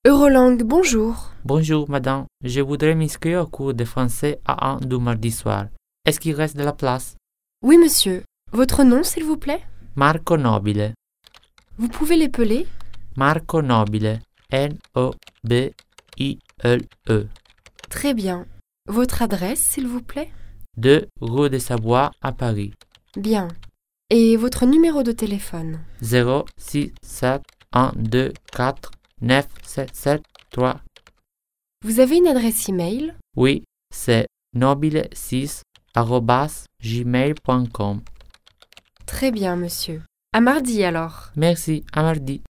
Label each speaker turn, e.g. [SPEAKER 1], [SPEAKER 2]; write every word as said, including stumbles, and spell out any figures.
[SPEAKER 1] Eurolangue, bonjour.
[SPEAKER 2] Bonjour madame, je voudrais m'inscrire au cours de français à un du mardi soir. Est-ce qu'il reste de la place?
[SPEAKER 1] Oui, monsieur. Votre nom, s'il vous plaît?
[SPEAKER 2] Marco Nobile.
[SPEAKER 1] Vous pouvez l'épeler?
[SPEAKER 2] Marco Nobile. N O B I L E.
[SPEAKER 1] Très bien. Votre adresse, s'il vous plaît?
[SPEAKER 2] deux rue de Savoie à Paris.
[SPEAKER 1] Bien. Et votre numéro de téléphone?
[SPEAKER 2] zéro six sept un deux quatre neuf sept sept trois.
[SPEAKER 1] Vous avez une adresse email?
[SPEAKER 2] Oui, c'est nobile six arobase gmail point com.
[SPEAKER 1] Très bien, monsieur. À mardi alors.
[SPEAKER 2] Merci, à mardi.